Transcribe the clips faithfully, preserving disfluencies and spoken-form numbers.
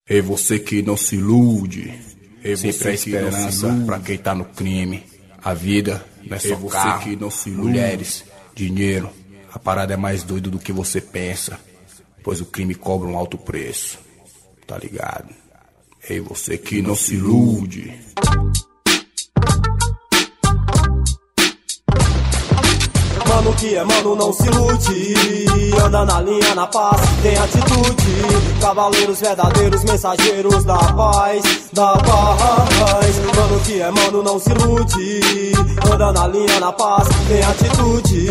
Ei, você que não se ilude. Ei, sempre a esperança pra quem tá no crime. A vida não é só você carro, que não se ilude. Mulheres, dinheiro. A parada é mais doida do que você pensa, pois o crime cobra um alto preço. Tá ligado? Ei, você que não se ilude. Mano que é mano não se ilude, anda na linha, na paz, tem atitude. Cavaleiros verdadeiros, mensageiros da paz, da paz. Mano que é mano não se ilude, anda na linha, na paz, tem atitude.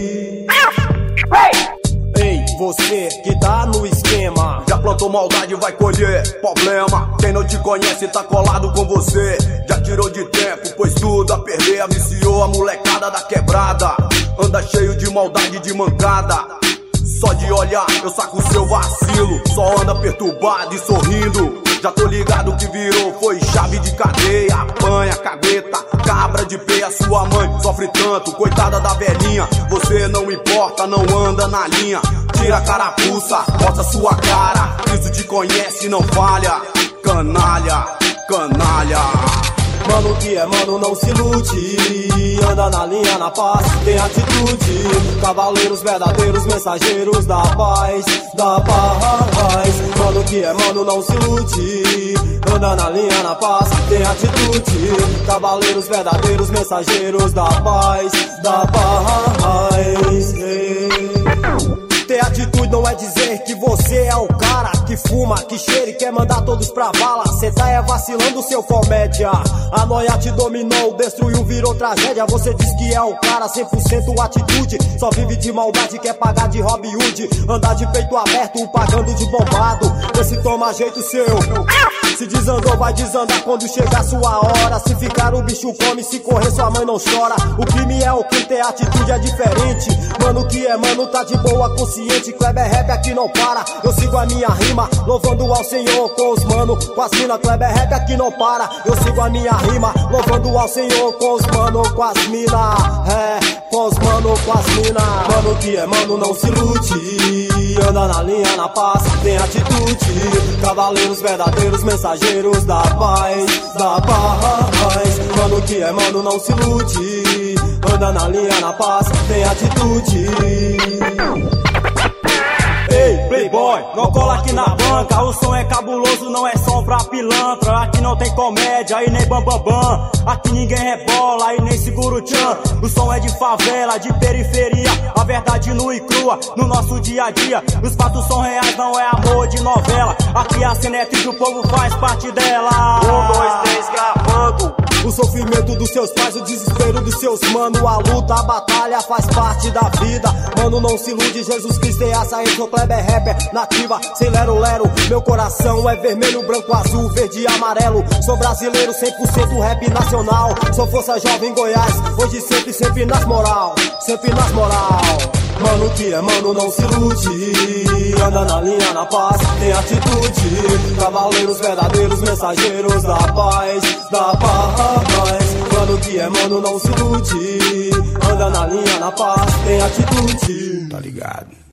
Ei, você que tá no esquema, já plantou maldade, vai colher problema. Quem não te conhece tá colado com você. Já tirou de tempo, pois tudo a perder. Viciou a molecada da quebrada. Anda cheio de maldade, de mancada. Só de olhar eu saco seu vacilo. Só anda perturbado e sorrindo. Já tô ligado que virou, foi chave de cadeia. Apanha, cagueta, cabra de peia. Sua mãe sofre tanto, coitada da velhinha. Você não importa, não anda na linha. Tira a carapuça, mostra sua cara. Isso te conhece, não falha. Canalha, canalha. Mano que é mano não se ilude, anda na linha, na paz, tem atitude. Cavaleiros verdadeiros, mensageiros da paz, da paz. Mano que é mano não se ilude, anda na linha, na paz, tem atitude. Cavaleiros verdadeiros, mensageiros da paz, da paz. Ter atitude não é dizer que você é o cara que fuma, que cheira e quer mandar todos pra vala. Cê tá é vacilando, seu comédia. A noia te dominou, destruiu, virou tragédia. Você diz que é o cara, cem por cento atitude. Só vive de maldade, quer pagar de Robin Hood. Andar de peito aberto, pagando de bombado. Vê se toma jeito seu. Se desandou, vai desandar quando chegar sua hora. Se ficar o bicho come, se correr sua mãe não chora. O crime é o que ter atitude é diferente. Mano que é mano, tá de boa consciência. Kleber Rap aqui não para, eu sigo a minha rima, louvando ao Senhor com os mano, com as mina. Kleber Rap aqui não para, eu sigo a minha rima, louvando ao Senhor com os mano, com as mina. É, com os mano, com as mina. Mano que é mano não se ilude, anda na linha, na paz, tem atitude. Cavaleiros verdadeiros, mensageiros da paz, da paz. Mano que é mano não se ilude, anda na linha, na paz, tem atitude. Ei, playboy, não cola aqui na banca. O som é cabuloso, não é som pra pilantra. Aqui não tem comédia e nem bambambam bam, bam. Aqui ninguém rebola e nem segura o tchan. O som é de favela, de periferia. A verdade nua e crua, no nosso dia a dia. Os fatos são reais, não é amor de novela. Aqui a cena é triste, o povo faz parte dela. Um, dois, três, gravando. O sofrimento dos seus pais, o desespero dos seus mano. A luta, a batalha faz parte da vida. Mano, não se ilude, Jesus Cristo é açaí. Sou Kleber Rapper, nativa, sem lero-lero. Meu coração é vermelho, branco, azul, verde e amarelo. Sou brasileiro, cem por cento rap nacional. Sou força jovem Goiás, hoje sempre, sempre nas moral. Sempre nas moral. Mano que é mano não se ilude, anda na linha, na paz, tem atitude. Cavaleiros verdadeiros, mensageiros da paz, da paz. Mano que é mano não se ilude, anda na linha, na paz, tem atitude. Tá ligado?